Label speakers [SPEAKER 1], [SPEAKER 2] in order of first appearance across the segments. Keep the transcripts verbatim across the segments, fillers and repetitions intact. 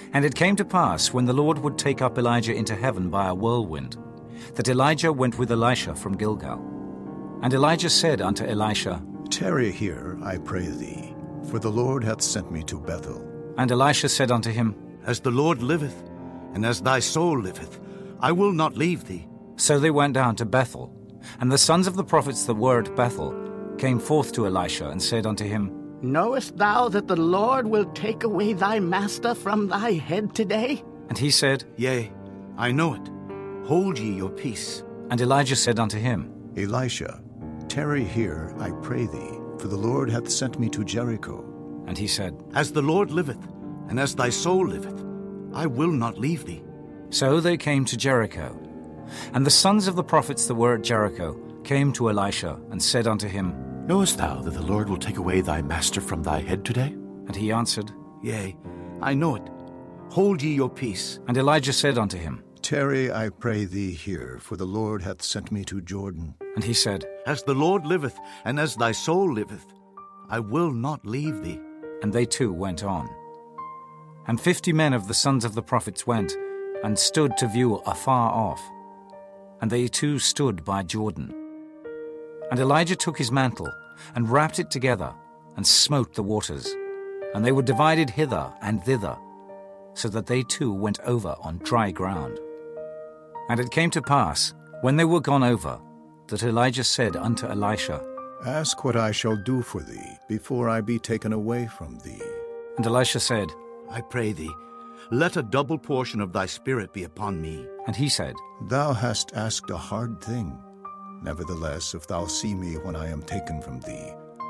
[SPEAKER 1] And it came to pass, when the Lord would take up Elijah into heaven by a whirlwind, that Elijah went with Elisha from Gilgal. And Elijah said unto Elisha,
[SPEAKER 2] Tarry here, I pray thee, for the Lord hath sent me to Bethel.
[SPEAKER 1] And Elisha said unto him,
[SPEAKER 3] As the Lord liveth, and as thy soul liveth, I will not leave thee.
[SPEAKER 1] So they went down to Bethel. And the sons of the prophets that were at Bethel came forth to Elisha, and said unto him,
[SPEAKER 4] Knowest thou that the Lord will take away thy master from thy head today?
[SPEAKER 1] And he said,
[SPEAKER 3] Yea, I know it. Hold ye your peace.
[SPEAKER 1] And Elijah said unto him,
[SPEAKER 2] Elisha, tarry here, I pray thee, for the Lord hath sent me to Jericho.
[SPEAKER 1] And he said,
[SPEAKER 3] As the Lord liveth, and as thy soul liveth, I will not leave thee.
[SPEAKER 1] So they came to Jericho. And the sons of the prophets that were at Jericho came to Elisha, and said unto him,
[SPEAKER 5] Knowest thou that the Lord will take away thy master from thy head today?
[SPEAKER 1] And he answered,
[SPEAKER 3] Yea, I know it. Hold ye your peace.
[SPEAKER 1] And Elijah said unto him,
[SPEAKER 2] Tarry, I pray thee here, for the Lord hath sent me to Jordan.
[SPEAKER 1] And he said,
[SPEAKER 3] As the Lord liveth, and as thy soul liveth, I will not leave thee.
[SPEAKER 1] And they two went on. And fifty men of the sons of the prophets went, and stood to view afar off. And they too stood by Jordan. And Elijah took his mantle, and wrapped it together, and smote the waters. And they were divided hither and thither, so that they too went over on dry ground. And it came to pass, when they were gone over, that Elijah said unto Elisha,
[SPEAKER 2] Ask what I shall do for thee, before I be taken away from thee.
[SPEAKER 1] And Elisha said,
[SPEAKER 3] I pray thee, let a double portion of thy spirit be upon me.
[SPEAKER 1] And he said,
[SPEAKER 2] Thou hast asked a hard thing. Nevertheless, if thou see me when I am taken from thee,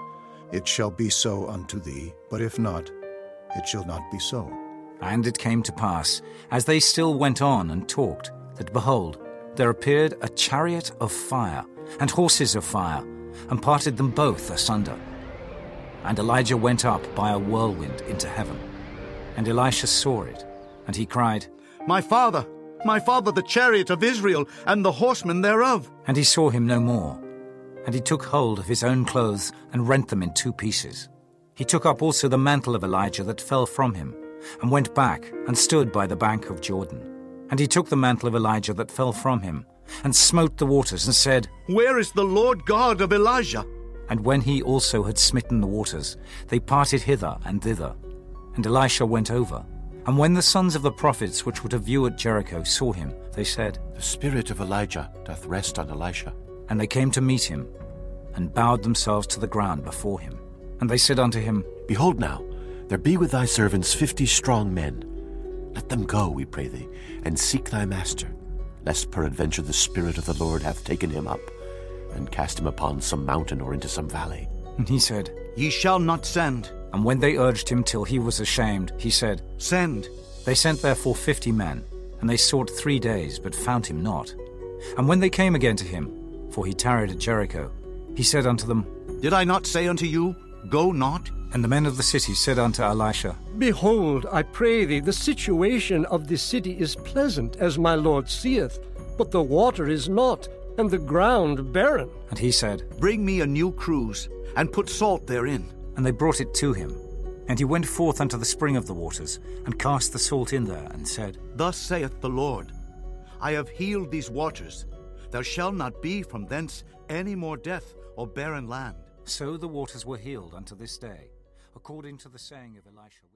[SPEAKER 2] it shall be so unto thee, but if not, it shall not be so.
[SPEAKER 1] And it came to pass, as they still went on and talked, that behold, there appeared a chariot of fire, and horses of fire, and parted them both asunder. And Elijah went up by a whirlwind into heaven. And Elisha saw it, and he cried,
[SPEAKER 3] My father, my father, the chariot of Israel, and the horsemen thereof.
[SPEAKER 1] And he saw him no more. And he took hold of his own clothes, and rent them in two pieces. He took up also the mantle of Elijah that fell from him, and went back, and stood by the bank of Jordan. And he took the mantle of Elijah that fell from him, and smote the waters, and said,
[SPEAKER 3] Where is the Lord God of Elijah?
[SPEAKER 1] And when he also had smitten the waters, they parted hither and thither. And Elisha went over. And when the sons of the prophets which were to view at Jericho saw him, they said,
[SPEAKER 5] The spirit of Elijah doth rest on Elisha.
[SPEAKER 1] And they came to meet him, and bowed themselves to the ground before him. And they said unto him,
[SPEAKER 5] Behold now, there be with thy servants fifty strong men. Let them go, we pray thee, and seek thy master, lest peradventure the Spirit of the Lord hath taken him up, and cast him upon some mountain or into some valley.
[SPEAKER 1] And he said,
[SPEAKER 3] Ye shall not send.
[SPEAKER 1] And when they urged him till he was ashamed, he said,
[SPEAKER 3] Send.
[SPEAKER 1] They sent therefore fifty men, and they sought three days, but found him not. And when they came again to him, for he tarried at Jericho, he said unto them,
[SPEAKER 3] Did I not say unto you, Go not?
[SPEAKER 1] And the men of the city said unto Elisha,
[SPEAKER 6] Behold, I pray thee, the situation of this city is pleasant, as my lord seeth, but the water is not, and the ground barren.
[SPEAKER 1] And he said,
[SPEAKER 3] Bring me a new cruse, and put salt therein.
[SPEAKER 1] And they brought it to him. And he went forth unto the spring of the waters, and cast the salt in there, and said,
[SPEAKER 3] Thus saith the Lord, I have healed these waters. There shall not be from thence any more death or barren land.
[SPEAKER 1] So the waters were healed unto this day, according to the saying of Elisha.